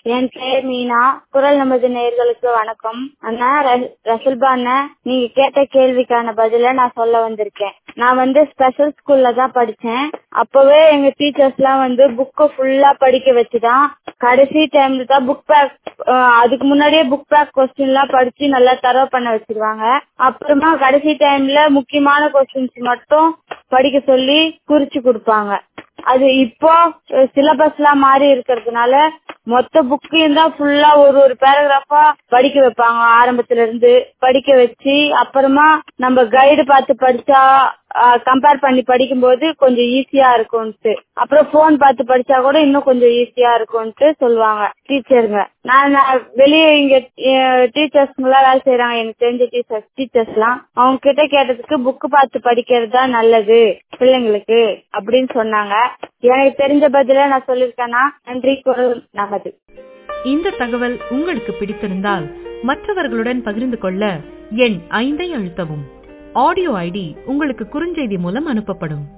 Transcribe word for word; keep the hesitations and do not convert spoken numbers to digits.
என் பெயர் மீனா. குரல் நமது நேயர்களுக்கு வணக்கம். அண்ணா ரசல்பா அண்ணா, நீங்க கேட்ட கேள்விக்கான பதில நான் சொல்ல வந்திருக்கேன். நான் வந்து ஸ்பெஷல் ஸ்கூல்ல தான் படிச்சேன். அப்பவே எங்க டீச்சர்ஸ் எல்லாம் வந்து புக்க ஃபுல்லா படிக்க வச்சுதான் கடைசி டைம்ல தான் புக் பேக், அதுக்கு முன்னாடியே புக் பேக் கொஸ்டின் எல்லாம் படிச்சு நல்லா தரவு பண்ண வச்சிருவாங்க. அப்புறமா கடைசி டைம்ல முக்கியமான கொஸ்டின்ஸ் மட்டும் படிக்க சொல்லி குறிச்சு கொடுப்பாங்க. அது இப்போ சிலபஸ் எல்லாம் மாறி இருக்கிறதுனால மொத்த புக்கையும் தான் ஃபுல்லா ஒரு ஒரு பேராகிராஃபா படிக்க வைப்பாங்க. ஆரம்பத்துல இருந்து படிக்க வச்சு அப்புறமா நம்ம கைடு பார்த்து படிச்சா கம்பேர் பண்ணி படிக்கும் போது கொஞ்சம் ஈஸியா இருக்கும்ட்டு, அப்புறம் போன் பார்த்து படிச்சா கூட இன்னும் கொஞ்சம் ஈஸியா இருக்கும்ட்டு சொல்லுவாங்க டீச்சருங்க. நான் வெளியே இங்க டீச்சர்ஸ்லாம் வேலை செய்யறாங்க, எனக்கு தெரிஞ்ச டீச்சர்ஸ் டீச்சர்ஸ் எல்லாம் அவங்க கிட்ட கேட்டதுக்கு புக்கு பார்த்து படிக்கிறது தான் நல்லது பிள்ளைங்களுக்கு அப்படின்னு சொன்னாங்க. எனக்கு தெரிஞ்ச பதில நான் சொல்லிருக்கேன்னா நன்றி. குரல் நமது. இந்த தகவல் உங்களுக்கு பிடித்திருந்தால் மற்றவர்களுடன் பகிர்ந்து கொள்ள எண் ஐந்தை அழுத்தவும். ஆடியோ ஐடி உங்களுக்கு குறுஞ்செய்தி மூலம் அனுப்பப்படும்.